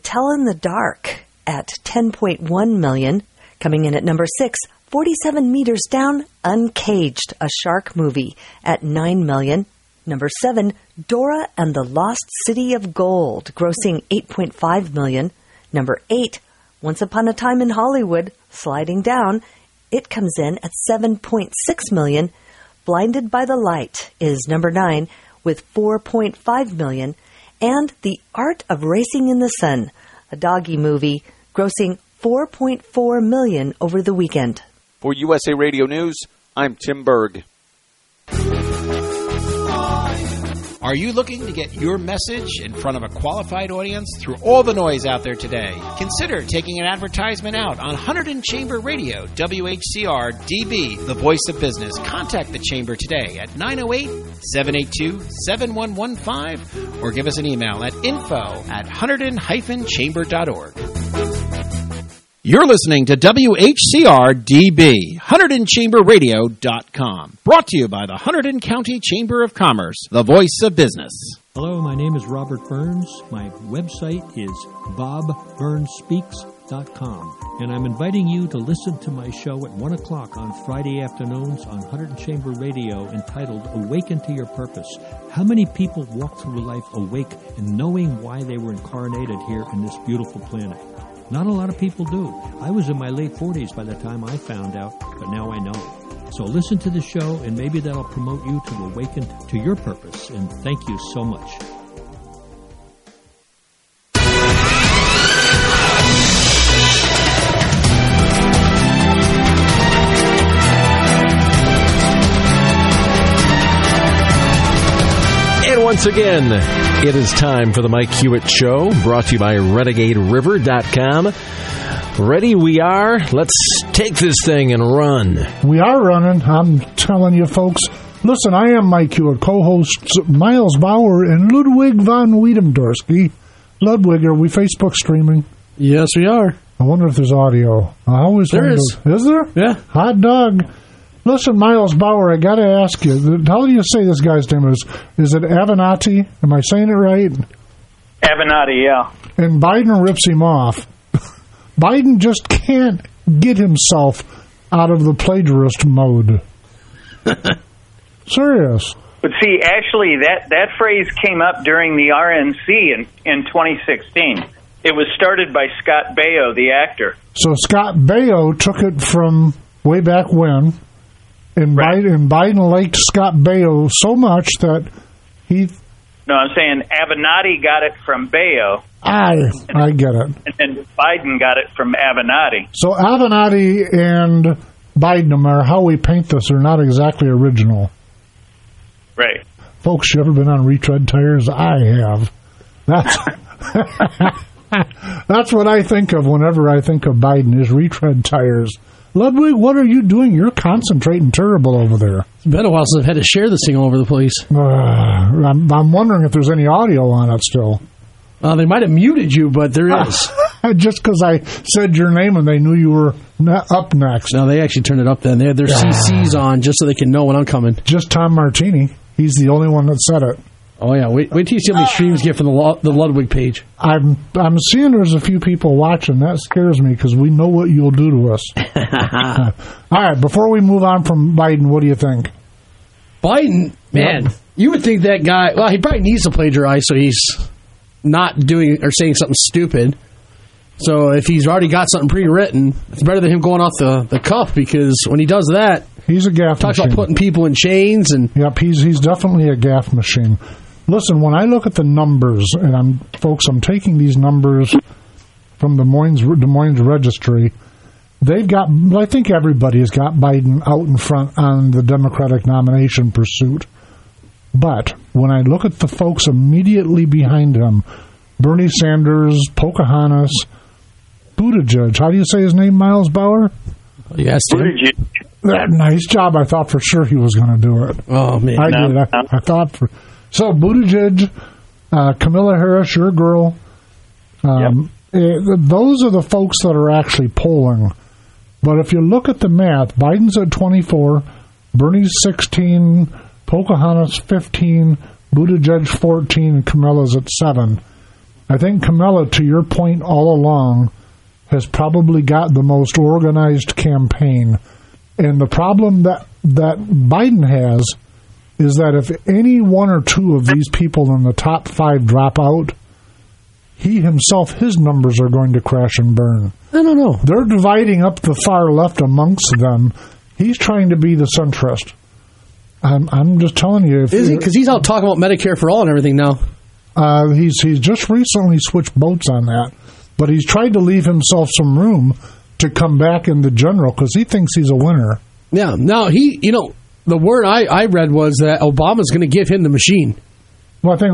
Tell in the Dark at 10.1 million. Coming in at number 6, 47 Meters Down, Uncaged, a shark movie at 9 million. Number 7, Dora and the Lost City of Gold, grossing 8.5 million. Number 8, Once Upon a Time in Hollywood, sliding down. It comes in at 7.6 million. Blinded by the Light is number 9 with 4.5 million. And The Art of Racing in the Sun, a doggy movie, grossing 4.4 million over the weekend. For USA Radio News, I'm Tim Berg. Are you looking to get your message in front of a qualified audience through all the noise out there today? Consider taking an advertisement out on Hunterdon Chamber Radio, WHCR DB, the voice of business. Contact the Chamber today at 908-782-7115 or give us an email at info@hunterdon-chamber.org. You're listening to WHCR-DB, HunterdonChamberRadio.com. Brought to you by the Hunterdon County Chamber of Commerce, the voice of business. Hello, my name is Robert Burns. My website is BobBurnsSpeaks.com. And I'm inviting you to listen to my show at 1 o'clock on Friday afternoons on Hunterdon Chamber Radio entitled Awaken to Your Purpose. How many people walk through life awake and knowing why they were incarnated here in this beautiful planet? Not a lot of people do. I was in my late 40s by the time I found out, but now I know. So listen to the show, and maybe that'll promote you to awaken to your purpose. And thank you so much. And once again, it is time for the Mike Hewitt Show, brought to you by RenegadeRiver.com. Ready we are. Let's take this thing and run. We are running. I'm telling you, folks. Listen, I am Mike Hewitt, co-hosts Miles Bauer and Ludwig von Wiedemdorski. Ludwig, are we Facebook streaming? Yes, we are. I wonder if there's audio. I always there wonder. Is there? Yeah. Hot dog. Listen, Miles Bauer, I got to ask you, how do you say this guy's name is? Is it Avenatti? Am I saying it right? Avenatti, yeah. And Biden rips him off. Biden just can't get himself out of the plagiarist mode. Serious. But see, actually, that phrase came up during the RNC in 2016. It was started by Scott Baio, the actor. So Scott Baio took it from way back when, and, right. Biden liked Scott Baio so much that he... No, I'm saying Avenatti got it from Baio. I get it. And Biden got it from Avenatti. So Avenatti and Biden, no matter how we paint this, are not exactly original. Right. Folks, you ever been on retread tires? I have. That's what I think of whenever I think of Biden, is retread tires. Ludwig, what are you doing? You're concentrating terrible over there. It's been a while since I've had to share this thing all over the place. I'm wondering if there's any audio on it still. They might have muted you, but there is. Just because I said your name and they knew you were up next. No, they actually turned it up then. They had their CCs on just so they can know when I'm coming. Just Tom Martini. He's the only one that said it. Oh, yeah. Wait till you see how many streams get from the Ludwig page. I'm seeing there's a few people watching. That scares me because we know what you'll do to us. All right, before we move on from Biden, what do you think? Biden, man, you would think that guy, well, he probably needs to plagiarize so he's not doing or saying something stupid. So if he's already got something pre-written, it's better than him going off the cuff, because when he does that, he's a gaff talks machine. About putting people in chains. And yep, he's definitely a gaff machine. Listen, when I look at the numbers, and I'm taking these numbers from Des Moines Registry. They've got, I think everybody has got Biden out in front on the Democratic nomination pursuit. But when I look at the folks immediately behind him, Bernie Sanders, Pocahontas, Buttigieg. How do you say his name, Miles Bauer? Yes, Buttigieg. Nice job. I thought for sure he was going to do it. Oh, man. I did. I thought for... So, Buttigieg, Kamala Harris, your girl, those are the folks that are actually polling. But if you look at the math, Biden's at 24, Bernie's 16, Pocahontas 15, Buttigieg 14, and Kamala's at 7. I think Kamala, to your point all along, has probably got the most organized campaign. And the problem that Biden has is that if any one or two of these people in the top 5 drop out, he himself, his numbers are going to crash and burn. I don't know. They're dividing up the far left amongst them. He's trying to be the centrist. I'm just telling you. Is he? Because he's out talking about Medicare for all and everything now. He's just recently switched boats on that. But he's tried to leave himself some room to come back in the general because he thinks he's a winner. Yeah. Now, the word I read was that Obama's going to give him the machine. Well, I think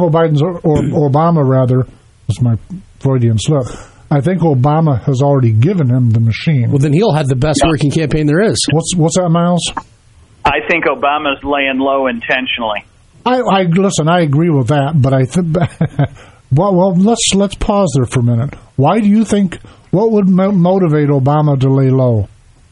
Obama, rather, was my Freudian slip. I think Obama has already given him the machine. Well, then he'll have the best working campaign there is. What's that, Miles? I think Obama's laying low intentionally. Listen, I agree with that, but I think... well, let's pause there for a minute. Why do you think... What would motivate Obama to lay low?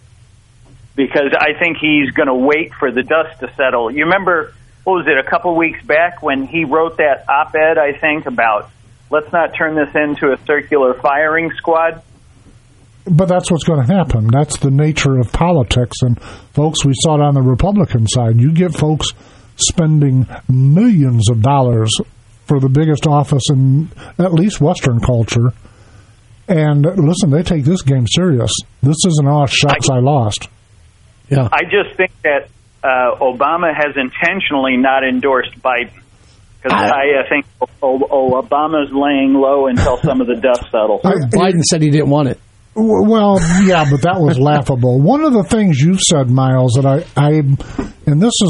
Because I think he's going to wait for the dust to settle. You remember, what was it, a couple weeks back when he wrote that op-ed, I think, about let's not turn this into a circular firing squad? But that's what's going to happen. That's the nature of politics. And, folks, we saw it on the Republican side. You get folks spending millions of dollars for the biggest office in at least Western culture. And, listen, they take this game serious. This isn't, oh, shucks, I lost. Yeah. I just think that Obama has intentionally not endorsed Biden. Because I think Obama's laying low until some of the dust settles. Biden said he didn't want it. Well, yeah, but that was laughable. One of the things you said, Miles, that and this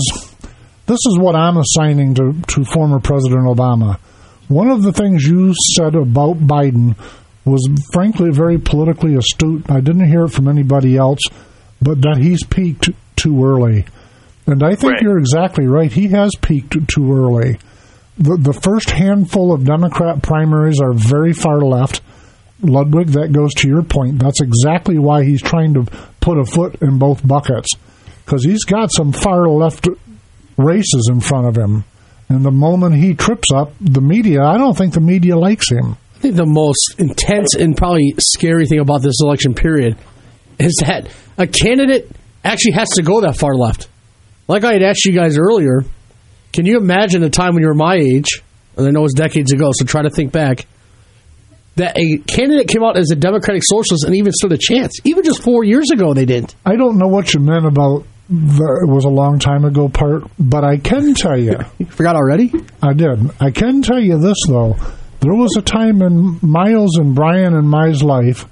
is what I'm assigning to former President Obama. One of the things you said about Biden was, frankly, very politically astute. I didn't hear it from anybody else, but that he's peaked too early. And I think You're exactly right. He has peaked too early. The first handful of Democrat primaries are very far left. Ludwig, that goes to your point. That's exactly why he's trying to put a foot in both buckets, because he's got some far left races in front of him. And the moment he trips up, the media, I don't think the media likes him. I think the most intense and probably scary thing about this election period is that a candidate actually has to go that far left. Like I had asked you guys earlier, can you imagine a time when you were my age, and I know it was decades ago, so try to think back, that a candidate came out as a Democratic Socialist and even stood a chance. Even just 4 years ago, they didn't. I don't know what you meant about it was a long time ago part, but I can tell you. You forgot already? I did. I can tell you this, though. There was a time in Miles and Brian and my life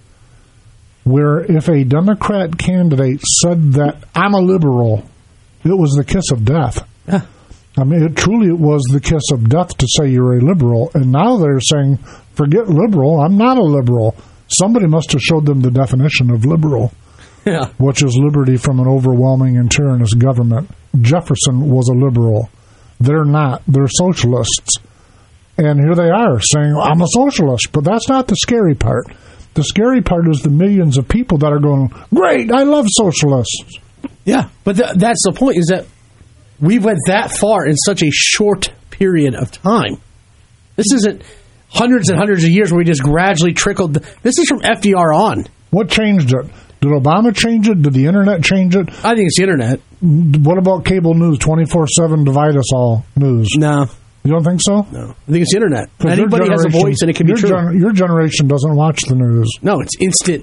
where if a Democrat candidate said that I'm a liberal, it was the kiss of death. Yeah. I mean, it truly was the kiss of death to say you're a liberal. And now they're saying, forget liberal, I'm not a liberal. Somebody must have showed them the definition of liberal, which is liberty from an overwhelming and tyrannous government. Jefferson was a liberal. They're not. They're socialists. And here they are saying, I'm a socialist. But that's not the scary part. The scary part is the millions of people that are going, great, I love socialists. Yeah, but that's the point, is that we went that far in such a short period of time. This isn't hundreds and hundreds of years where we just gradually trickled. This is from FDR on. What changed it? Did Obama change it? Did the Internet change it? I think it's the Internet. What about cable news, 24/7 divide us all news? No. You don't think so? No. I think it's the Internet. Anybody has a voice and it can be true. Your generation doesn't watch the news. No, it's instant.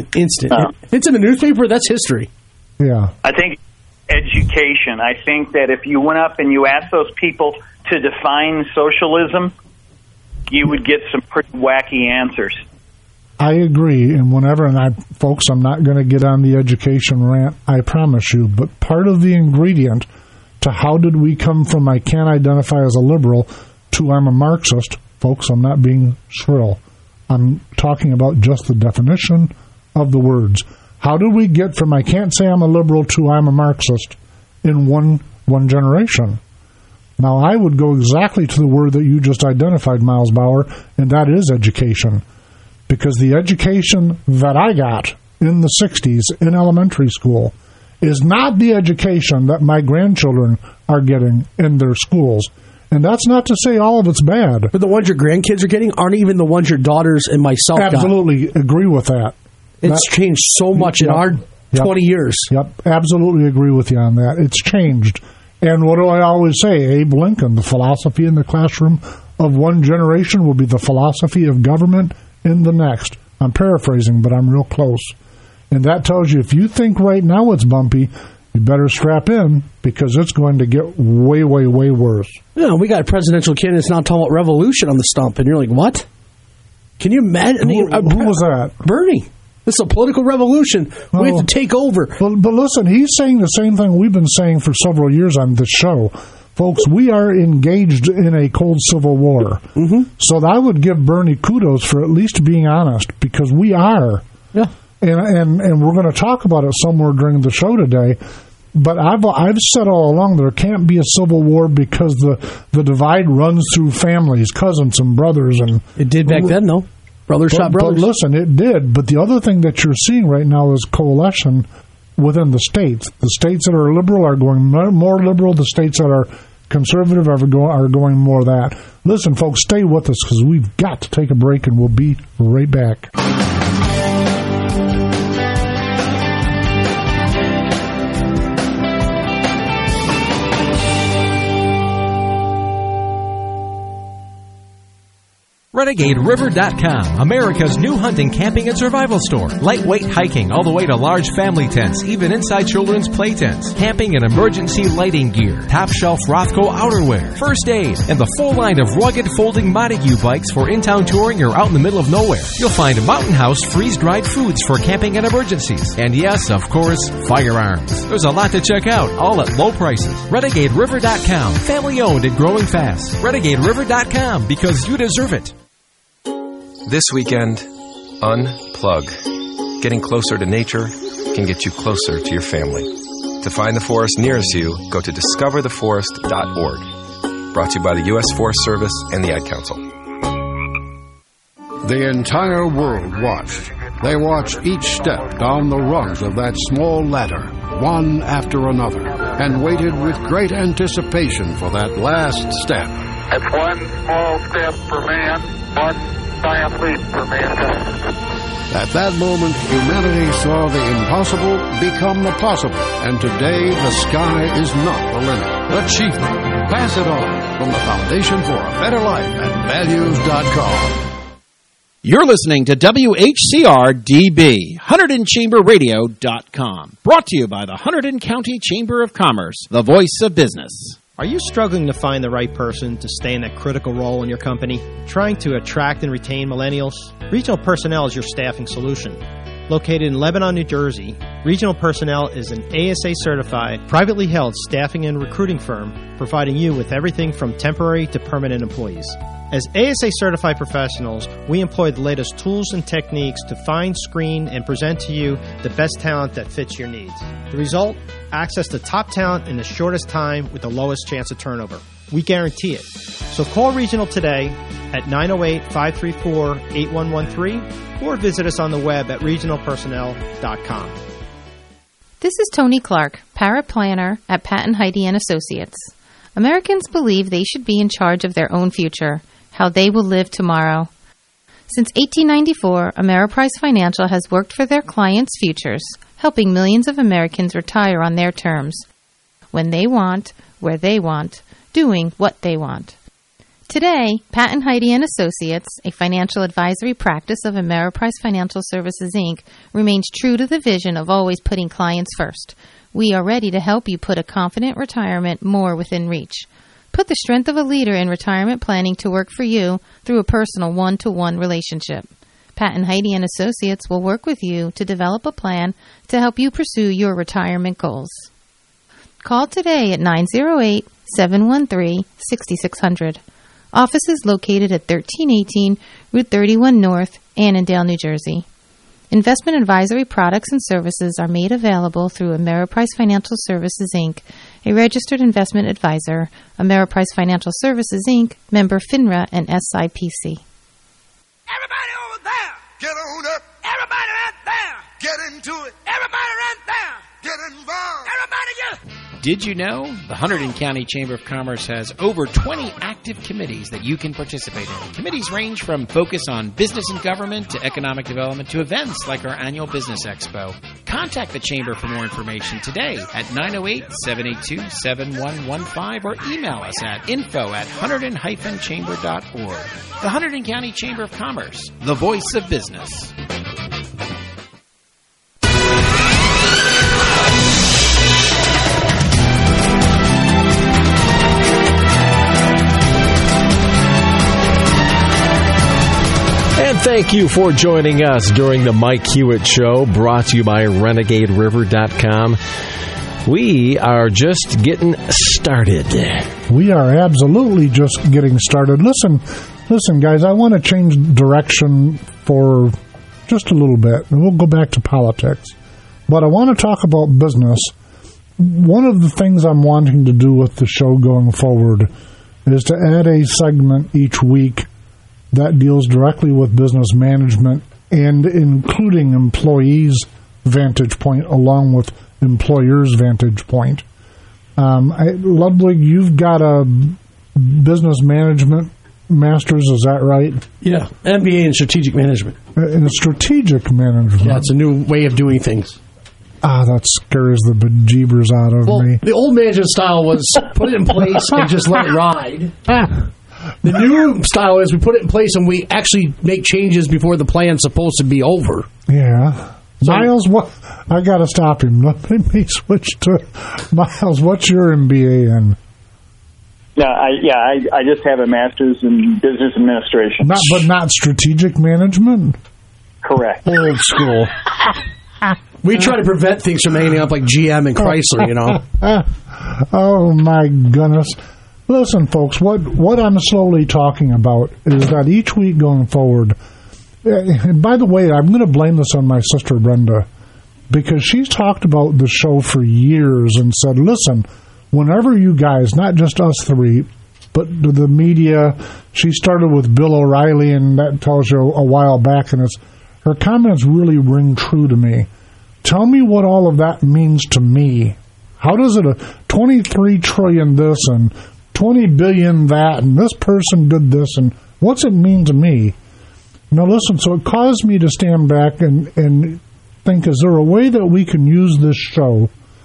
If it's in the newspaper, that's history. Yeah. I think education. I think that if you went up and you asked those people to define socialism, you would get some pretty wacky answers. I agree, and folks, I'm not going to get on the education rant, I promise you, but part of the ingredient to how did we come from I can't identify as a liberal to I'm a Marxist, folks, I'm not being shrill. I'm talking about just the definition of the words. How did we get from I can't say I'm a liberal to I'm a Marxist in one generation? Now, I would go exactly to the word that you just identified, Miles Bauer, and that is education. Because the education that I got in the 60s in elementary school is not the education that my grandchildren are getting in their schools. And that's not to say all of it's bad. But the ones your grandkids are getting aren't even the ones your daughters and myself Absolutely agree with that. It's changed so much in our 20 years. Yep, absolutely agree with you on that. It's changed. And what do I always say? Abe Lincoln, the philosophy in the classroom of one generation will be the philosophy of government in the next. I'm paraphrasing, but I'm real close. And that tells you if you think right now it's bumpy, you better strap in because it's going to get way, way, way worse. Yeah, we got presidential candidates now talking about revolution on the stump, and you're like, what? Can you imagine? Who was that? Bernie. This is a political revolution. We have to take over. But listen, he's saying the same thing we've been saying for several years on this show. Folks, we are engaged in a cold civil war. Mm-hmm. So I would give Bernie kudos for at least being honest, because we are. Yeah. And we're going to talk about it somewhere during the show today. But I've said all along there can't be a civil war because the divide runs through families, cousins and brothers. And it did back then, though. Brothers shot brothers. But listen, it did. But the other thing that you're seeing right now is coalition within the states. The states that are liberal are going more liberal. The states that are conservative are going more that. Listen, folks, stay with us because we've got to take a break, and we'll be right back. RenegadeRiver.com, America's new hunting, camping, and survival store. Lightweight hiking all the way to large family tents, even inside children's play tents. Camping and emergency lighting gear. Top shelf Rothco outerwear. First aid. And the full line of rugged folding Montague bikes for in-town touring or out in the middle of nowhere. You'll find Mountain House freeze-dried foods for camping and emergencies. And yes, of course, firearms. There's a lot to check out, all at low prices. RenegadeRiver.com, family owned and growing fast. RenegadeRiver.com, because you deserve it. This weekend, unplug. Getting closer to nature can get you closer to your family. To find the forest nearest you, go to discovertheforest.org. Brought to you by the U.S. Forest Service and the Ad Council. The entire world watched. They watched each step down the rungs of that small ladder, one after another, and waited with great anticipation for that last step. It's one small step for man, one giant leap for mankind. At that moment, humanity saw the impossible become the possible. And today, the sky is not the limit. Achievement. Pass it on from the Foundation for a Better Life at values.com. You're listening to WHCR-DB, HunterdonChamberRadio.com. Brought to you by the Hunterdon County Chamber of Commerce, the voice of business. Are you struggling to find the right person to stay in that critical role in your company? Trying to attract and retain millennials? Regional Personnel is your staffing solution. Located in Lebanon, New Jersey, Regional Personnel is an ASA-certified, privately held staffing and recruiting firm providing you with everything from temporary to permanent employees. As ASA-certified professionals, we employ the latest tools and techniques to find, screen, and present to you the best talent that fits your needs. The result? Access to top talent in the shortest time with the lowest chance of turnover. We guarantee it. So call Regional today at 908-534-8113 or visit us on the web at regionalpersonnel.com. This is Tony Clark, paraplanner at Patton Heidi & Associates. Americans believe they should be in charge of their own future, how they will live tomorrow. Since 1894, Ameriprise Financial has worked for their clients' futures, helping millions of Americans retire on their terms, when they want, where they want, doing what they want. Today, Patton Heidi & Associates, a financial advisory practice of Ameriprise Financial Services, Inc., remains true to the vision of always putting clients first. We are ready to help you put a confident retirement more within reach. Put the strength of a leader in retirement planning to work for you through a personal one-to-one relationship. Patton Heidi & Associates will work with you to develop a plan to help you pursue your retirement goals. Call today at 908-713-6600. Office is located at 1318 Route 31 North, Annandale, New Jersey. Investment advisory products and services are made available through Ameriprise Financial Services, Inc., a registered investment advisor, Ameriprise Financial Services, Inc., member FINRA and SIPC. Everybody over there, get on up. Everybody right there, get into it. Everybody right there, get involved. Everybody get Did you know? The Hunterdon County Chamber of Commerce has over 20 active committees that you can participate in. Committees range from focus on business and government to economic development to events like our annual Business Expo. Contact the Chamber for more information today at 908-782-7115 or email us at info@hunterdon-chamber.org. The Hunterdon County Chamber of Commerce, the voice of business. And thank you for joining us during the Mike Hewitt Show, brought to you by RenegadeRiver.com. We are just getting started. We are absolutely just getting started. Listen, guys, I want to change direction for just a little bit, and we'll go back to politics. But I want to talk about business. One of the things I'm wanting to do with the show going forward is to add a segment each week that deals directly with business management and including employees' vantage point along with employers' vantage point. Ludwig, you've got a business management master's, is that right? Yeah, MBA in strategic management. In strategic management. Yeah, it's a new way of doing things. That scares the bejeebers out of me. The old management style was put it in place and just let it ride. The new style is we put it in place and we actually make changes before the plan's supposed to be over. Yeah. So, Miles, I got to stop him. Let me switch to Miles. What's your MBA in? I just have a master's in business administration. But not strategic management? Correct. Old school. We try to prevent things from hanging up like GM and Chrysler, you know. Oh, my goodness. Listen, folks, what I'm slowly talking about is that each week going forward, and by the way, I'm going to blame this on my sister Brenda, because she's talked about the show for years and said, listen, whenever you guys, not just us three, but the media, she started with Bill O'Reilly, and that tells you a while back, and her comments really ring true to me. Tell me what all of that means to me. How does it, 23 trillion this and 20 billion that, and this person did this, and what's it mean to me? Now listen, so it caused me to stand back and think, is there a way that we can use this show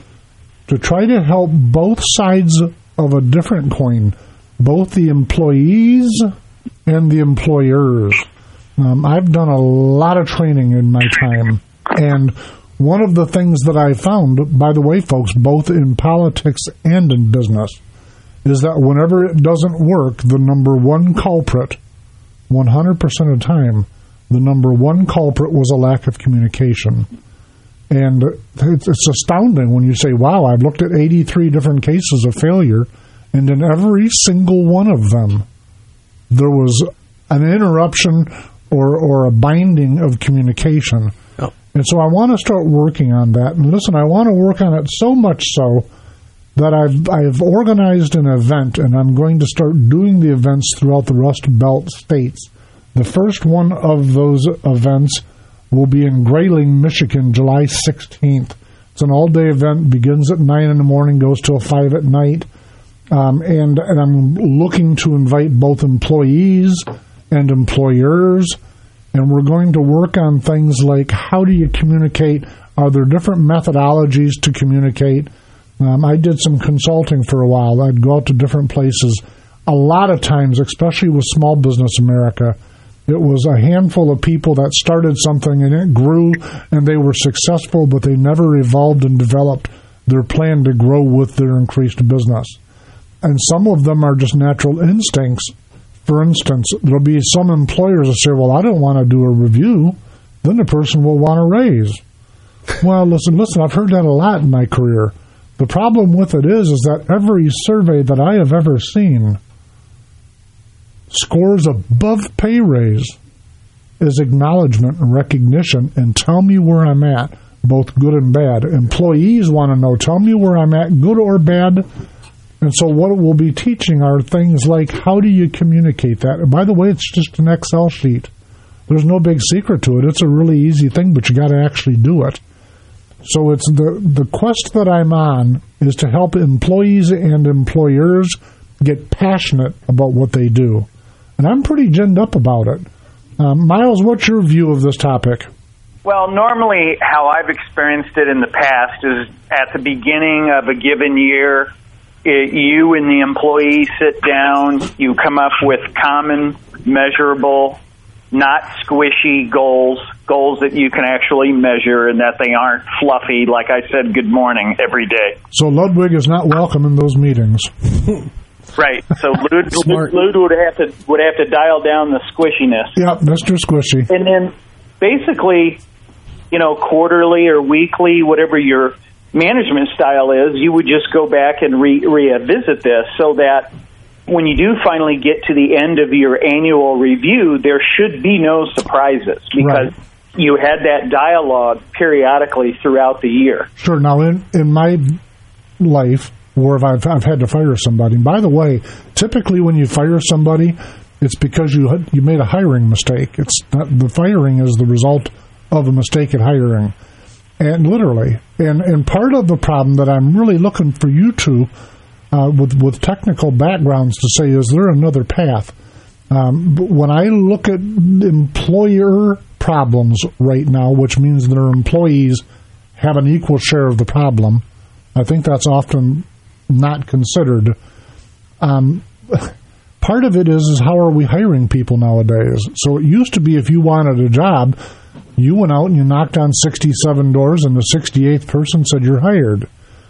to try to help both sides of a different coin, both the employees and the employers? I've done a lot of training in my time, and one of the things that I found, by the way, folks, both in politics and in business, is that whenever it doesn't work, the number one culprit, 100% of the time, the number one culprit was a lack of communication. And it's astounding when you say, wow, I've looked at 83 different cases of failure, and in every single one of them, there was an interruption or a binding of communication. Oh. And so I want to start working on that. And listen, I want to work on it so much so that I've organized an event, and I'm going to start doing the events throughout the Rust Belt states. The first one of those events will be in Grayling, Michigan, July 16th. It's an all-day event, begins at 9 in the morning, goes till 5 at night. And I'm looking to invite both employees and employers, and we're going to work on things like how do you communicate? Are there different methodologies to communicate? I did some consulting for a while. I'd go out to different places. A lot of times, especially with Small Business America, it was a handful of people that started something and it grew and they were successful, but they never evolved and developed their plan to grow with their increased business. And some of them are just natural instincts. For instance, there'll be some employers that say, well, I don't want to do a review. Then the person will want a raise. Well, listen, I've heard that a lot in my career. The problem with it is that every survey that I have ever seen scores above pay raise is acknowledgement and recognition and tell me where I'm at, both good and bad. Employees want to know, tell me where I'm at, good or bad. And so what we'll be teaching are things like how do you communicate that? And by the way, it's just an Excel sheet. There's no big secret to it. It's a really easy thing, but you got to actually do it. So it's the quest that I'm on is to help employees and employers get passionate about what they do. And I'm pretty ginned up about it. Miles, what's your view of this topic? Well, normally how I've experienced it in the past is at the beginning of a given year, you and the employee sit down, you come up with common, measurable, not squishy goals that you can actually measure and that they aren't fluffy, like I said, good morning every day. So Ludwig is not welcome in those meetings. Right. So Lud would have to dial down the squishiness. Yep, Mr. Squishy. And then basically, quarterly or weekly, whatever your management style is, you would just go back and revisit this so that when you do finally get to the end of your annual review, there should be no surprises because you had that dialogue periodically throughout the year. Sure. Now, in my life, where I've had to fire somebody, and by the way, typically when you fire somebody, it's because you made a hiring mistake. It's not, the firing is the result of a mistake at hiring. And literally. And part of the problem that I'm really looking for you two with technical backgrounds to say, is there another path? When I look at employer problems right now, which means their employees have an equal share of the problem, I think that's often not considered. Part of it is how are we hiring people nowadays? So it used to be if you wanted a job, you went out and you knocked on 67 doors and the 68th person said you're hired.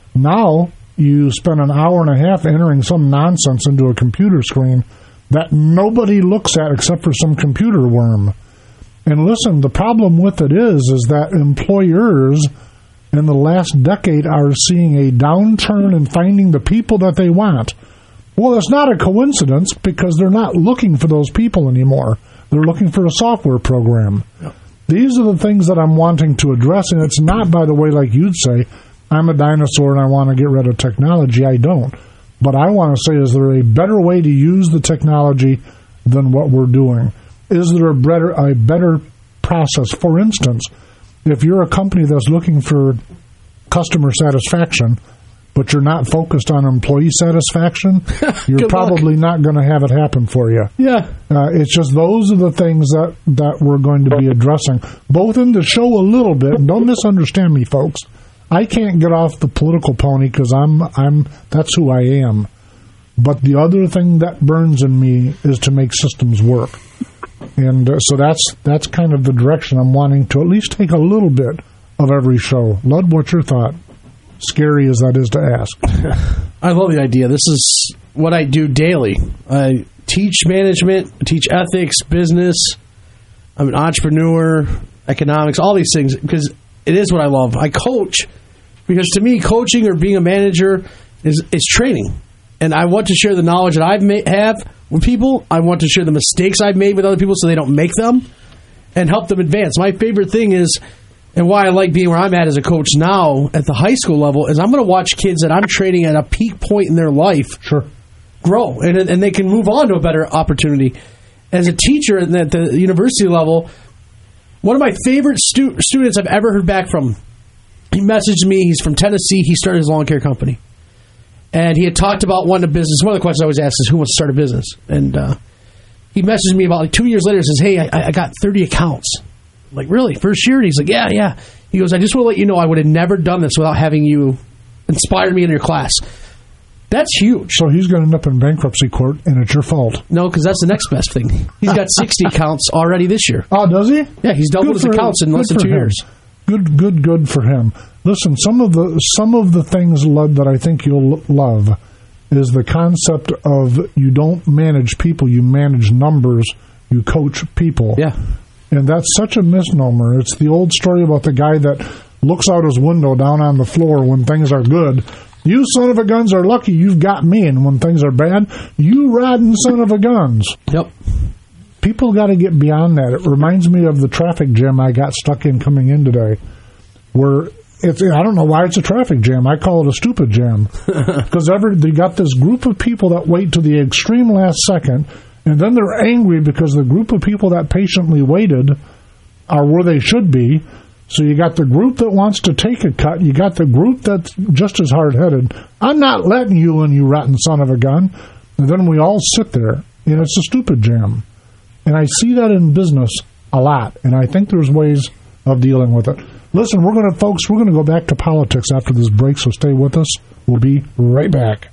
Now you spend an hour and a half entering some nonsense into a computer screen that nobody looks at except for some computer worm. And listen, the problem with it is that employers in the last decade are seeing a downturn in finding the people that they want. Well, it's not a coincidence because they're not looking for those people anymore. They're looking for a software program. Yep. These are the things that I'm wanting to address, and it's not, by the way, like you'd say, I'm a dinosaur and I want to get rid of technology. I don't. But I want to say, is there a better way to use the technology than what we're doing? Is there a better process? For instance, if you're a company that's looking for customer satisfaction, but you're not focused on employee satisfaction, you're probably not going to have it happen for you. Yeah. It's just those are the things that we're going to be addressing, both in the show a little bit. And don't misunderstand me, folks. I can't get off the political pony because that's who I am. But the other thing that burns in me is to make systems work. And so that's kind of the direction I'm wanting to at least take a little bit of every show. Lud, what's your thought? Scary as that is to ask. I love the idea. This is what I do daily. I teach management, teach ethics, business. I'm an entrepreneur, economics, all these things, because it is what I love. I coach because to me, coaching or being a manager is training. And I want to share the knowledge that I have with people. I want to share the mistakes I've made with other people so they don't make them and help them advance. My favorite thing is, and why I like being where I'm at as a coach now at the high school level, is I'm going to watch kids that I'm training at a peak point in their life grow. And they can move on to a better opportunity. As a teacher at the university level, one of my favorite students I've ever heard back from, he messaged me. He's from Tennessee. He started his lawn care company. And he had talked about wanting a business. One of the questions I always ask is, who wants to start a business? And he messaged me about 2 years later and says, hey, I got 30 accounts. I'm like, really? First year? And he's like, yeah. He goes, I just want to let you know I would have never done this without having you inspire me in your class. That's huge. So he's going to end up in bankruptcy court, and it's your fault. No, because that's the next best thing. He's got 60 accounts already this year. Oh, does he? Yeah, he's doubled his accounts in less than 2 years. Good for him. Listen, some of the things, Lud, that I think you'll love is the concept of you don't manage people, you manage numbers, you coach people. Yeah. And that's such a misnomer. It's the old story about the guy that looks out his window down on the floor when things are good. You son of a guns are lucky you've got me, and when things are bad, you rotten son of a guns. Yep. People got to get beyond that. It reminds me of the traffic jam I got stuck in coming in today, where I don't know why it's a traffic jam. I call it a stupid jam. Because they got this group of people that wait to the extreme last second, and then they're angry because the group of people that patiently waited are where they should be. So you got the group that wants to take a cut. You got the group that's just as hard-headed. I'm not letting you in, you rotten son of a gun. And then we all sit there, and it's a stupid jam. And I see that in business a lot, and I think there's ways of dealing with it. Listen, we're going to go back to politics after this break, so stay with us. We'll be right back.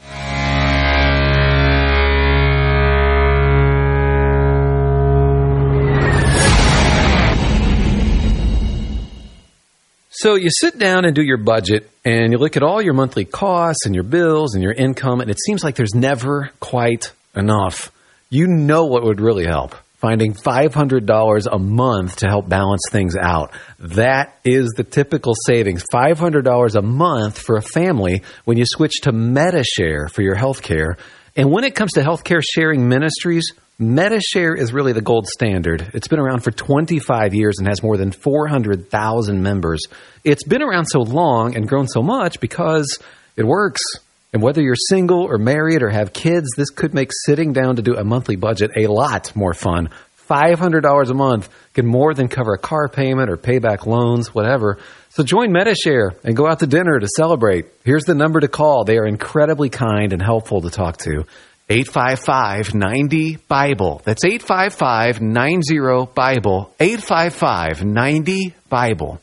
So you sit down and do your budget, and you look at all your monthly costs and your bills and your income, and it seems like there's never quite enough. You know what would really help? Finding $500 a month to help balance things out. That is the typical savings. $500 a month for a family when you switch to Medi-Share for your health care. And when it comes to healthcare sharing ministries, Medi-Share is really the gold standard. It's been around for 25 years and has more than 400,000 members. It's been around so long and grown so much because it works. And whether you're single or married or have kids, this could make sitting down to do a monthly budget a lot more fun. $500 a month can more than cover a car payment or pay back loans, whatever. So join Medi-Share and go out to dinner to celebrate. Here's the number to call. They are incredibly kind and helpful to talk to. 855-90-BIBLE. That's 855-90-BIBLE. 855-90-BIBLE.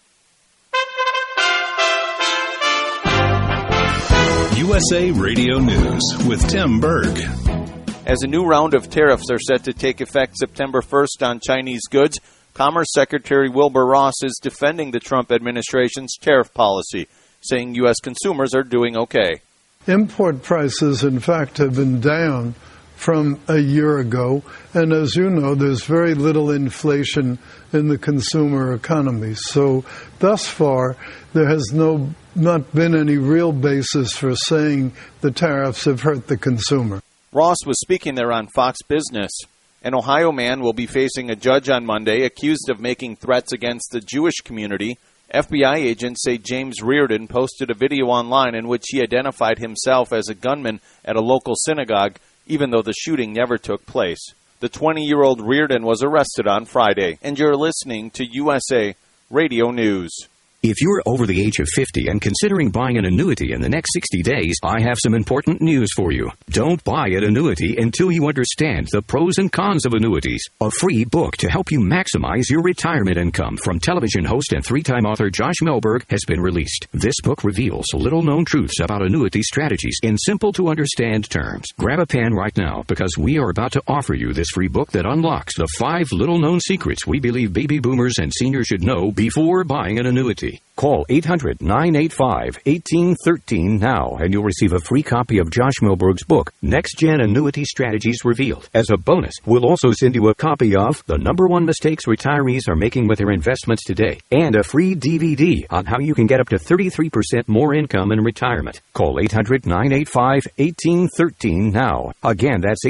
USA Radio News with Tim Berg. As a new round of tariffs are set to take effect September 1st on Chinese goods, Commerce Secretary Wilbur Ross is defending the Trump administration's tariff policy, saying U.S. consumers are doing okay. Import prices, in fact, have been down from a year ago. And as you know, there's very little inflation in the consumer economy. So thus far, there has not been any real basis for saying the tariffs have hurt the consumer. Ross was speaking there on Fox Business. An Ohio man will be facing a judge on Monday accused of making threats against the Jewish community. FBI agents say James Reardon posted a video online in which he identified himself as a gunman at a local synagogue, even though the shooting never took place. The 20-year-old Reardon was arrested on Friday, and you're listening to USA Radio News. If you're over the age of 50 and considering buying an annuity in the next 60 days, I have some important news for you. Don't buy an annuity until you understand the pros and cons of annuities. A free book to help you maximize your retirement income from television host and three-time author Josh Melberg has been released. This book reveals little-known truths about annuity strategies in simple-to-understand terms. Grab a pen right now because we are about to offer you this free book that unlocks the 5 little-known secrets we believe baby boomers and seniors should know before buying an annuity. Call 800-985-1813 now, and you'll receive a free copy of Josh Melberg's book, Next Gen Annuity Strategies Revealed. As a bonus, we'll also send you a copy of The #1 Mistakes Retirees Are Making with Their Investments Today, and a free DVD on how you can get up to 33% more income in retirement. Call 800-985-1813 now. Again, that's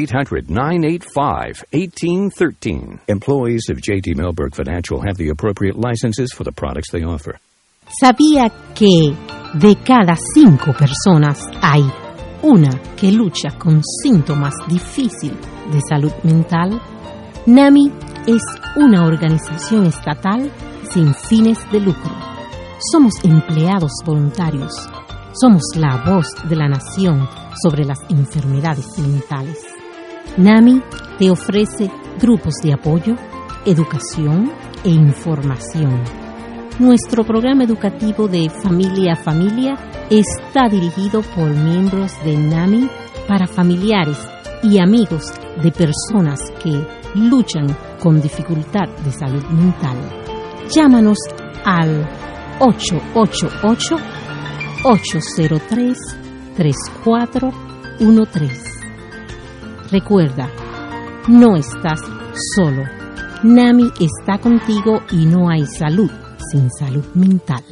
800-985-1813. Employees of J.D. Melberg Financial have the appropriate licenses for the products they offer. ¿Sabía que de cada 5 personas hay una que lucha con síntomas difíciles de salud mental? NAMI es una organización estatal sin fines de lucro. Somos empleados voluntarios. Somos la voz de la nación sobre las enfermedades mentales. NAMI te ofrece grupos de apoyo, educación e información. Nuestro programa educativo de Familia a Familia está dirigido por miembros de NAMI para familiares y amigos de personas que luchan con dificultad de salud mental. Llámanos al 888-803-3413. Recuerda, no estás solo. NAMI está contigo y no hay salud sin salud mental.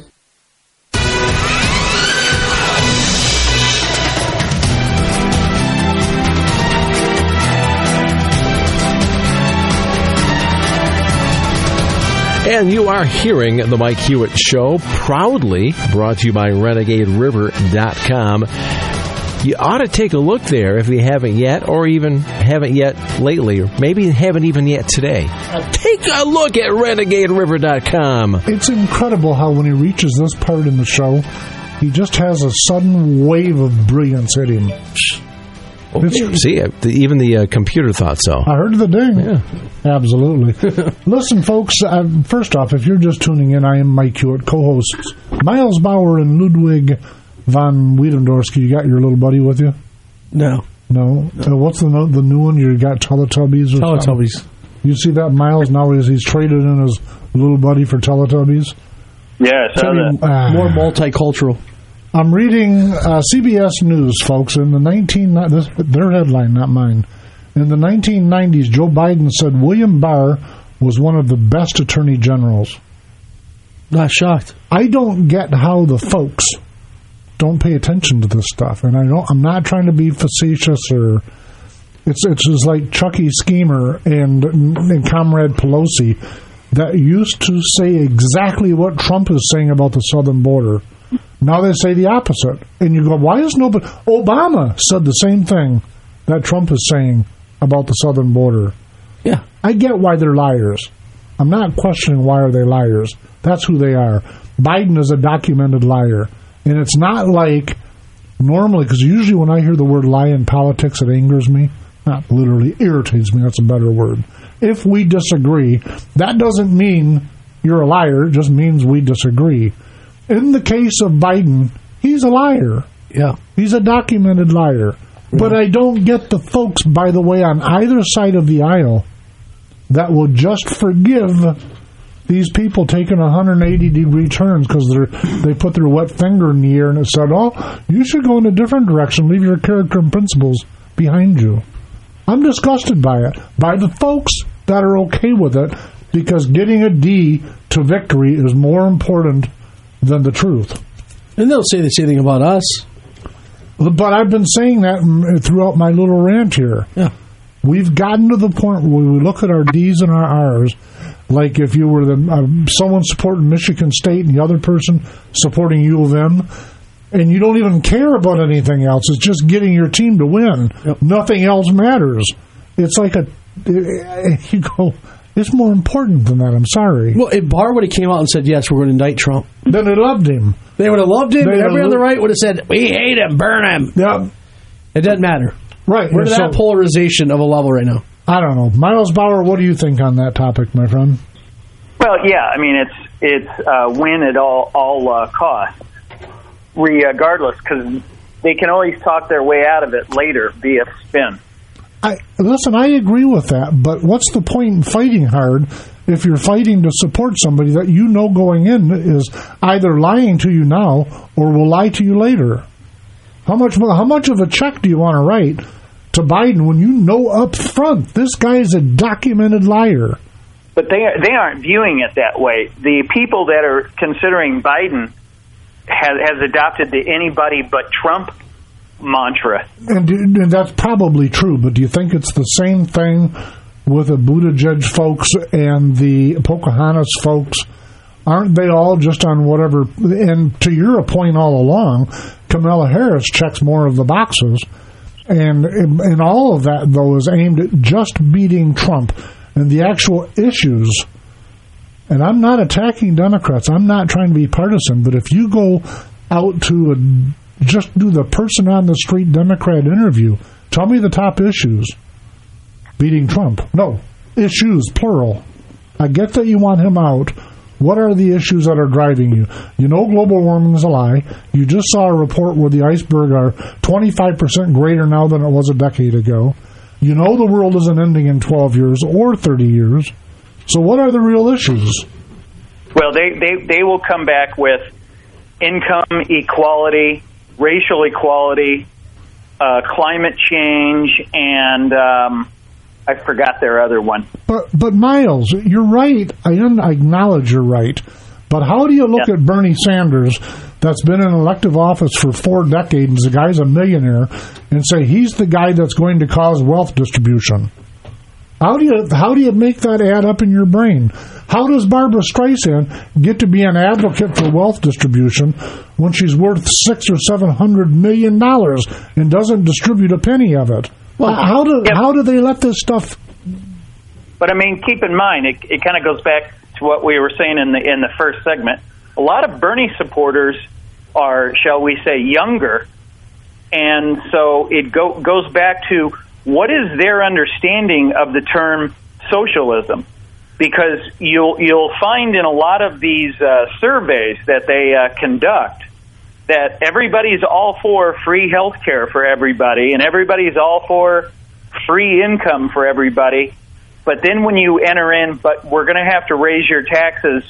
And you are hearing the Mike Hewitt Show, proudly brought to you by RenegadeRiver.com. you ought to take a look there if you haven't yet, or even haven't yet lately, or maybe haven't even yet today. Take a look at RenegadeRiver.com. It's incredible how when he reaches this part in the show, he just has a sudden wave of brilliance hit him. See, even the computer thought so. I heard the ding. Yeah. Absolutely. Listen, folks, first off, if you're just tuning in, I am Mike Hewitt, co-hosts Miles Bauer and Ludwig von Wiedendorski. You got your little buddy with you? No. What's the new one? You got Teletubbies? Teletubbies. You see that, Miles? Now he's traded in his little buddy for Teletubbies? Yeah, I saw that. More multicultural. I'm reading CBS News, folks. In the their headline, not mine. In the 1990s, Joe Biden said William Barr was one of the best attorney generals. Not shocked. I don't get how the folks don't pay attention to this stuff, and I'm not trying to be facetious or. It's just like Chucky Schemer and Comrade Pelosi that used to say exactly what Trump is saying about the southern border. Now they say the opposite. And you go, why is nobody... Obama said the same thing that Trump is saying about the southern border. Yeah. I get why they're liars. I'm not questioning why are they liars. That's who they are. Biden is a documented liar. And it's not like normally, because usually when I hear the word lie in politics, it angers me. Not literally, irritates me. That's a better word. If we disagree, that doesn't mean you're a liar. It just means we disagree. In the case of Biden, he's a liar. Yeah. He's a documented liar. Yeah. But I don't get the folks, by the way, on either side of the aisle that will just forgive these people taking 180-degree turns because they put their wet finger in the air and it said, oh, you should go in a different direction. Leave your character and principles behind you. I'm disgusted by it. By the folks that are okay with it, because getting a D to victory is more important than the truth. And they'll say the same thing about us. But I've been saying that throughout my little rant here. Yeah. We've gotten to the point where we look at our D's and our R's, like if you were someone supporting Michigan State and the other person supporting U of M, and you don't even care about anything else. It's just getting your team to win. Yep. Nothing else matters. It's like you go, it's more important than that. I'm sorry. Well, if Barr would have came out and said, yes, we're going to indict Trump, then they loved him. They would have loved him, and everybody on the right would have said, we hate him, burn him. Yeah. It doesn't matter. Right. We're to that polarization of a level right now. I don't know. Miles Bauer, what do you think on that topic, my friend? Well, yeah, I mean, it's win at all costs, regardless, because they can always talk their way out of it later via spin. Listen, I agree with that, but what's the point in fighting hard if you're fighting to support somebody that you know going in is either lying to you now or will lie to you later? How much of a check do you want to write to Biden when you know up front this guy is a documented liar? But they aren't viewing it that way. The people that are considering Biden has adopted the anybody but Trump mantra. And that's probably true, but do you think it's the same thing with the Buttigieg folks and the Pocahontas folks? Aren't they all just on whatever? And to your point all along, Kamala Harris checks more of the boxes. And all of that, though, is aimed at just beating Trump. And the actual issues, and I'm not attacking Democrats, I'm not trying to be partisan, but if you go out to just do the person on the street Democrat interview, tell me the top issues. Beating Trump. No, issues, plural. I get that you want him out. What are the issues that are driving you? You know global warming is a lie. You just saw a report where the iceberg are 25% greater now than it was a decade ago. You know the world isn't ending in 12 years or 30 years. So what are the real issues? Well, they will come back with income equality, racial equality, climate change, and I forgot their other one. But Miles, you're right. I acknowledge you're right. But how do you look at Bernie Sanders, that's been in elective office for 4 decades, the guy's a millionaire, and say he's the guy that's going to cause wealth distribution? How do you make that add up in your brain? How does Barbara Streisand get to be an advocate for wealth distribution when she's worth $600 or $700 million and doesn't distribute a penny of it? Well, how do they let this stuff? But I mean, keep in mind, it kind of goes back to what we were saying in the first segment. A lot of Bernie supporters are, shall we say, younger, and so it goes back to what is their understanding of the term socialism. Because you'll find in a lot of these surveys that they conduct that everybody's all for free health care for everybody and everybody's all for free income for everybody. But then when you enter in, but we're going to have to raise your taxes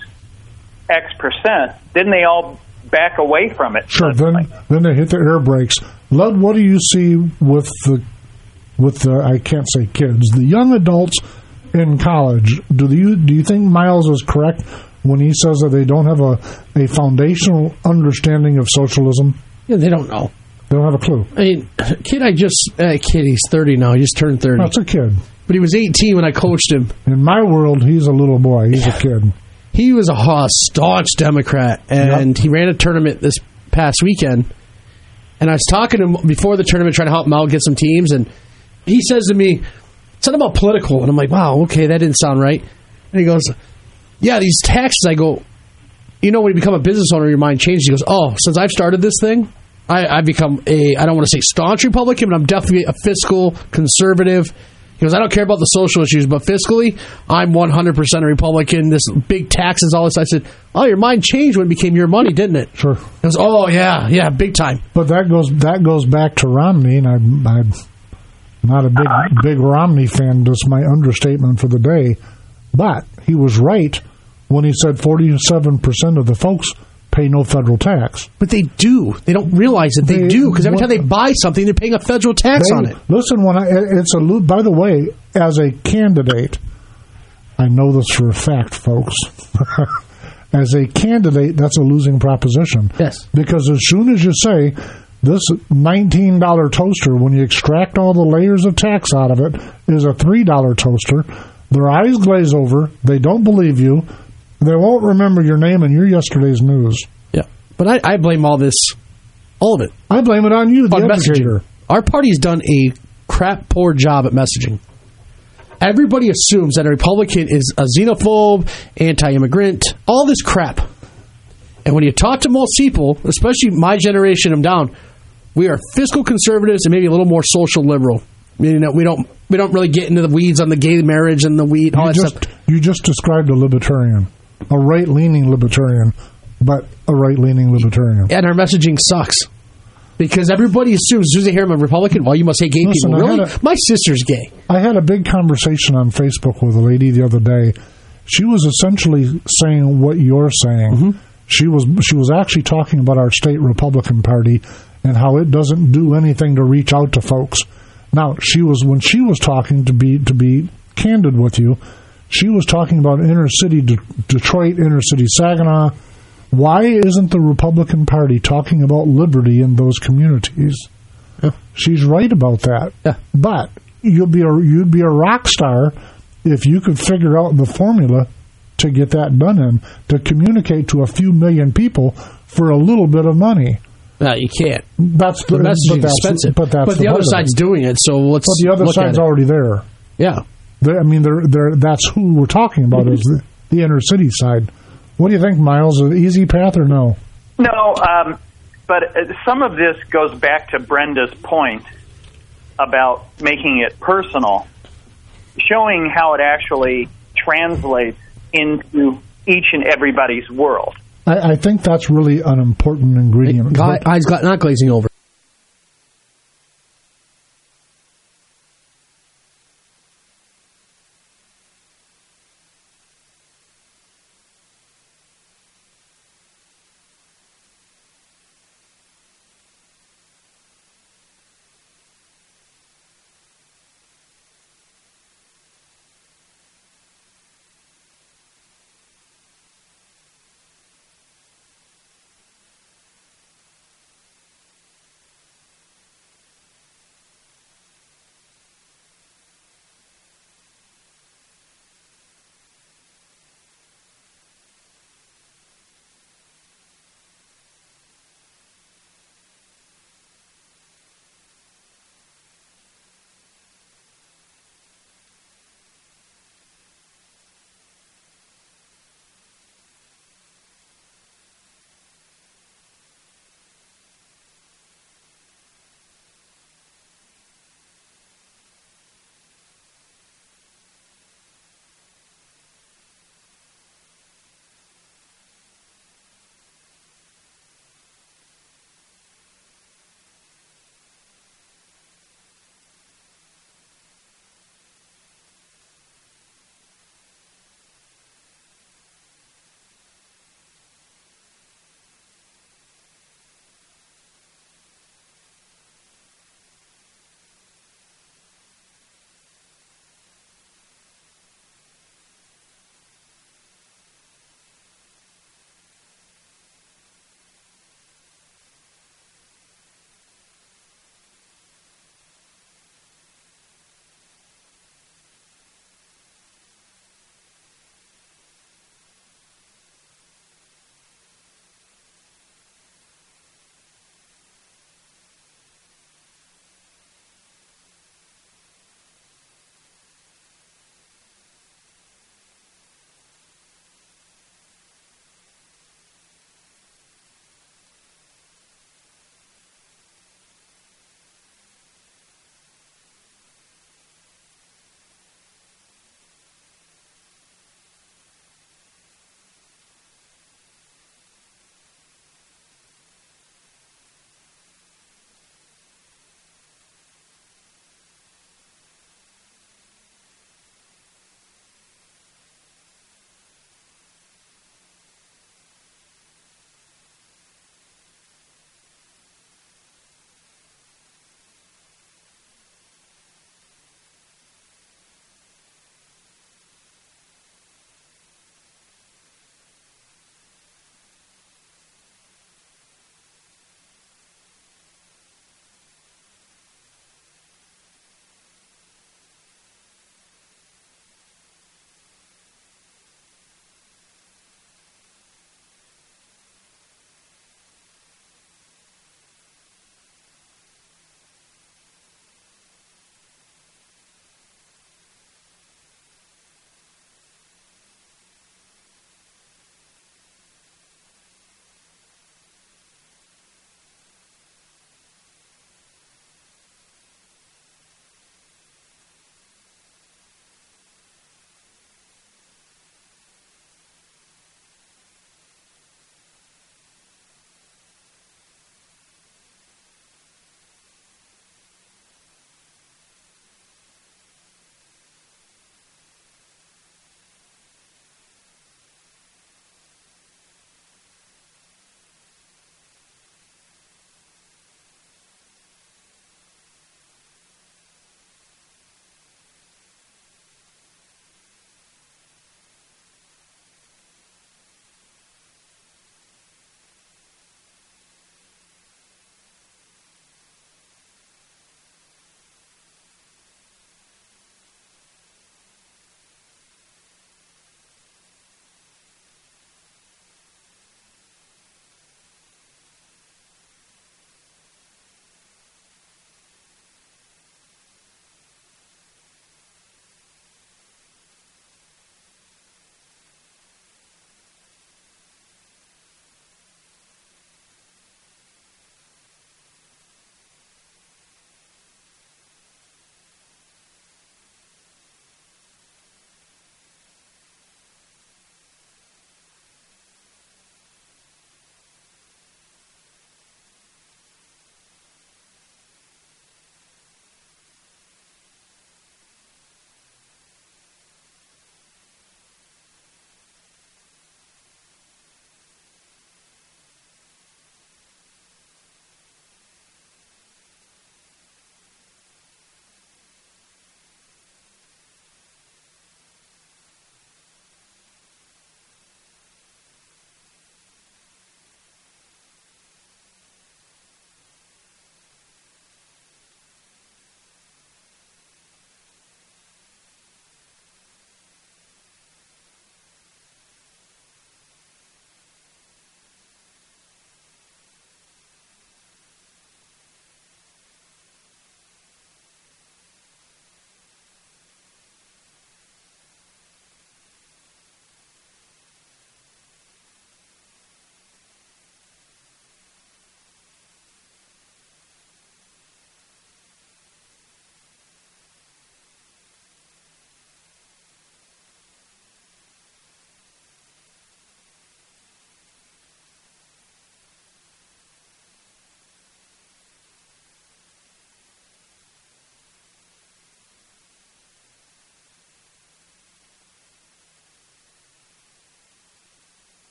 X%, then they all back away from it. Sure, then they hit the air brakes. Lud, what do you see with the I can't say kids, the young adults in college? Do you think Miles is correct when he says that they don't have a foundational understanding of socialism? Yeah, they don't know. They don't have a clue. I mean, kid, he's 30 now. He just turned 30. That's a kid. But he was 18 when I coached him. In my world, he's a little boy. He's a kid. He was a staunch Democrat, and he ran a tournament this past weekend. And I was talking to him before the tournament, trying to help him out, get some teams, and he says to me, something about political. And I'm like, wow, okay, that didn't sound right. And he goes, yeah, these taxes. I go, when you become a business owner, your mind changes. He goes, oh, since I've started this thing, I've become I don't want to say staunch Republican, but I'm definitely a fiscal conservative. He goes, I don't care about the social issues, but fiscally, I'm 100% a Republican. This big taxes, all this. I said, oh, your mind changed when it became your money, didn't it? Sure. He goes, oh, yeah, big time. But that goes back to Romney, and I'm not a big Romney fan. That's my understatement for the day. But he was right when he said 47% of the folks pay no federal tax. But they do. They don't realize that they do, because every time they buy something, they're paying a federal tax on it. Listen, by the way, as a candidate, I know this for a fact, folks. As a candidate, that's a losing proposition. Yes. Because as soon as you say, this $19 toaster, when you extract all the layers of tax out of it, is a $3 toaster, their eyes glaze over, they don't believe you, they won't remember your name and your yesterday's news. Yeah. But I blame all of it. I blame it on you, the educator. Messaging. Our party's done a poor job at messaging. Everybody assumes that a Republican is a xenophobe, anti-immigrant, all this crap. And when you talk to most people, especially my generation and down, we are fiscal conservatives and maybe a little more social liberal. Meaning that we don't really get into the weeds on the gay marriage and the weed. All that stuff. You just described a libertarian, a right-leaning libertarian, but a right-leaning libertarian. And our messaging sucks. Because everybody assumes, as soon as they hear I'm a Republican, well, you must hate gay people. Really? My sister's gay. I had a big conversation on Facebook with a lady the other day. She was essentially saying what you're saying. Mm-hmm. She was actually talking about our state Republican Party and how it doesn't do anything to reach out to folks. Now, when she was talking, to be candid with you, she was talking about inner city Detroit, inner city Saginaw. Why isn't the Republican Party talking about liberty in those communities? Yeah. She's right about that. Yeah. But you'd be a rock star if you could figure out the formula to get that done in, to communicate to a few million people for a little bit of money. No, you can't. That's the messaging is expensive. But the other side's doing it, so let's. But the other side's already there. Yeah. That's who we're talking about, is the inner city side. What do you think, Miles? An easy path or no? No, but some of this goes back to Brenda's point about making it personal, showing how it actually translates into each and everybody's world. I think that's really an important ingredient. Eyes not glazing over.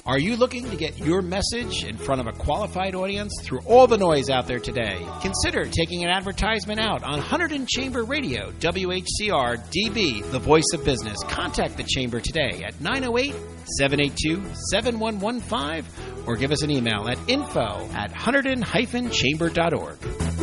Are you looking to get your message in front of a qualified audience through all the noise out there today? Consider taking an advertisement out on Hunterdon Chamber Radio, WHCR DB, the voice of business. Contact the Chamber today at 908-782-7115 or give us an email at info@hunterdon-chamber.org.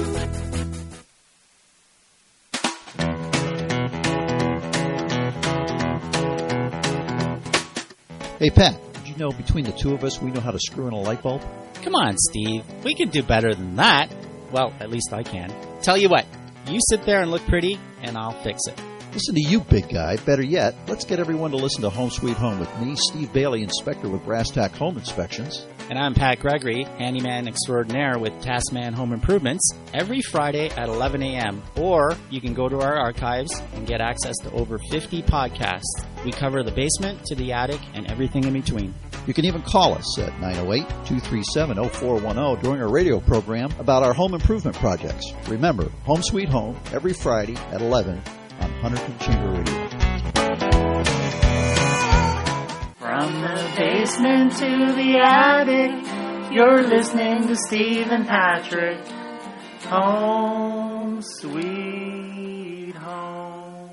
Hey, Pat. You know, between the two of us, we know how to screw in a light bulb? Come on, Steve. We can do better than that. Well, at least I can. Tell you what, you sit there and look pretty, and I'll fix it. Listen to you, big guy. Better yet, let's get everyone to listen to Home Sweet Home with me, Steve Bailey, inspector with Brass Tack Home Inspections. And I'm Pat Gregory, handyman extraordinaire with Taskman Home Improvements, every Friday at 11 a.m. Or you can go to our archives and get access to over 50 podcasts. We cover the basement to the attic and everything in between. You can even call us at 908-237-0410 during our radio program about our home improvement projects. Remember, Home Sweet Home, every Friday at 11 on Hunterdon Chamber Radio. From the basement to the attic, you're listening to Steve and Patrick. Home Sweet Home.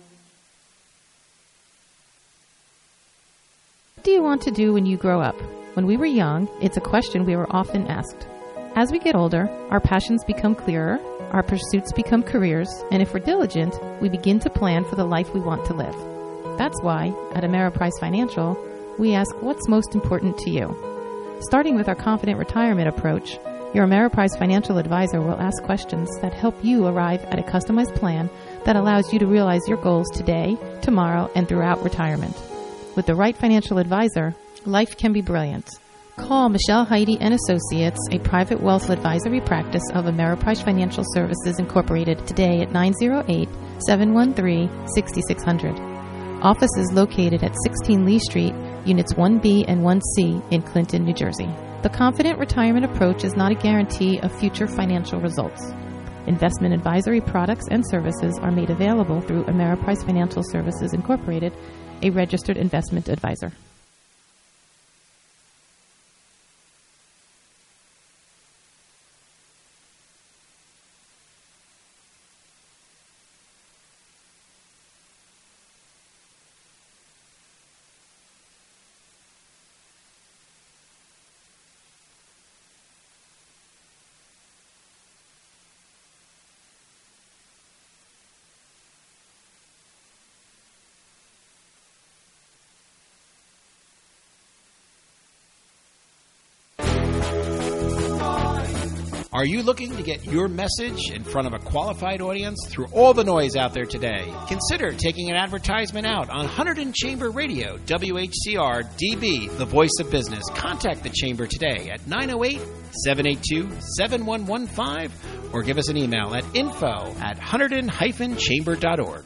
What do you want to do when you grow up? When we were young, it's a question we were often asked. As we get older, our passions become clearer, our pursuits become careers, and if we're diligent, we begin to plan for the life we want to live. That's why, at Ameriprise Financial, we ask what's most important to you. Starting with our Confident Retirement approach, your Ameriprise Financial Advisor will ask questions that help you arrive at a customized plan that allows you to realize your goals today, tomorrow, and throughout retirement. With the right financial advisor, life can be brilliant. Call Michelle Heidi and Associates, a private wealth advisory practice of Ameriprise Financial Services Incorporated, today at 908-713-6600. Office is located at 16 Lee Street, Units 1B and 1C in Clinton, New Jersey. The Confident Retirement approach is not a guarantee of future financial results. Investment advisory products and services are made available through Ameriprise Financial Services Incorporated, a registered investment advisor. Are you looking to get your message in front of a qualified audience through all the noise out there today? Consider taking an advertisement out on Hunterdon Chamber Radio, WHCR DB, the voice of business. Contact the Chamber today at 908-782-7115 or give us an email at info@hunterdon-chamber.org.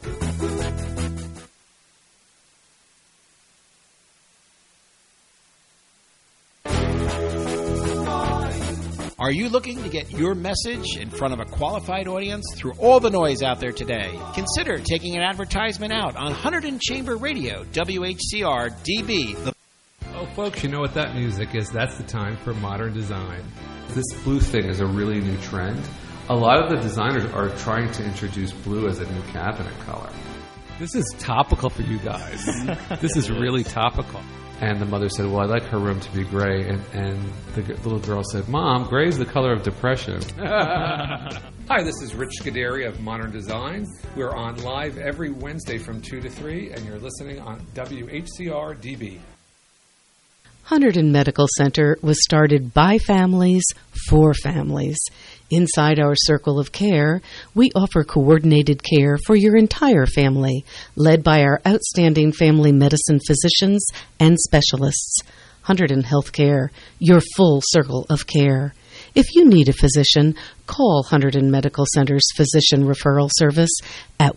Are you looking to get your message in front of a qualified audience through all the noise out there today? Consider taking an advertisement out on Hunterdon Chamber Radio, WHCR DB. Oh, folks, you know what that music is. That's the time for modern design. This blue thing is a really new trend. A lot of the designers are trying to introduce blue as a new cabinet color. This is topical for you guys. This is really topical. And the mother said, well, I'd like her room to be gray. And the little girl said, Mom, gray is the color of depression. Hi, this is Rich Scuderi of Modern Design. We're on live every Wednesday from 2 to 3, and you're listening on WHCR DB. Hunterdon Medical Center was started by families for families. Inside our circle of care, we offer coordinated care for your entire family, led by our outstanding family medicine physicians and specialists. Hunterdon Healthcare, your full circle of care. If you need a physician, call Hunterdon Medical Center's Physician Referral Service at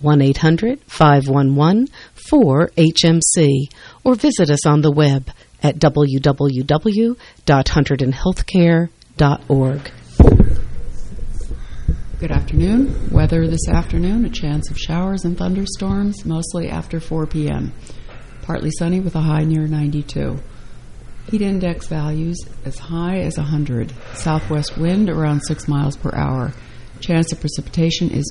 1-800-511-4HMC or visit us on the web at www.hunterdonhealthcare.org. Good afternoon. Weather this afternoon, a chance of showers and thunderstorms, mostly after 4 p.m. Partly sunny with a high near 92. Heat index values as high as 100. Southwest wind around 6 miles per hour. Chance of precipitation is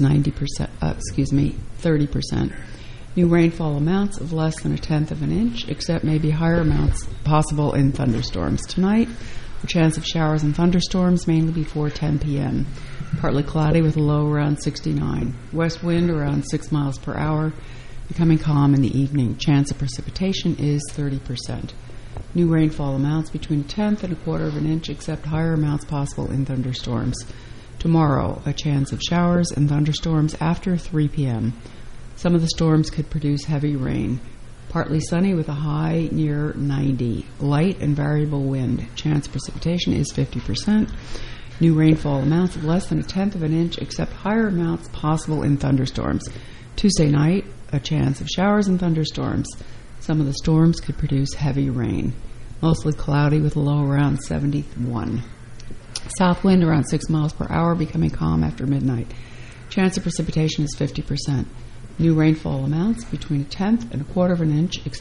30%. New rainfall amounts of less than 1/10 of an inch, except maybe higher amounts possible in thunderstorms. Tonight, a chance of showers and thunderstorms mainly before 10 p.m. Partly cloudy with a low around 69. West wind around 6 miles per hour, becoming calm in the evening. Chance of precipitation is 30%. New rainfall amounts between 1/10 and 1/4 of an inch, except higher amounts possible in thunderstorms. Tomorrow, a chance of showers and thunderstorms after 3 p.m. Some of the storms could produce heavy rain. Partly sunny with a high near 90. Light and variable wind. Chance of precipitation is 50%. New rainfall amounts of less than 1/10 of an inch, except higher amounts possible in thunderstorms. Tuesday night, a chance of showers and thunderstorms. Some of the storms could produce heavy rain. Mostly cloudy with a low around 71. South wind around 6 miles per hour, becoming calm after midnight. Chance of precipitation is 50%. New rainfall amounts between 1/10 and 1/4 of an inch, except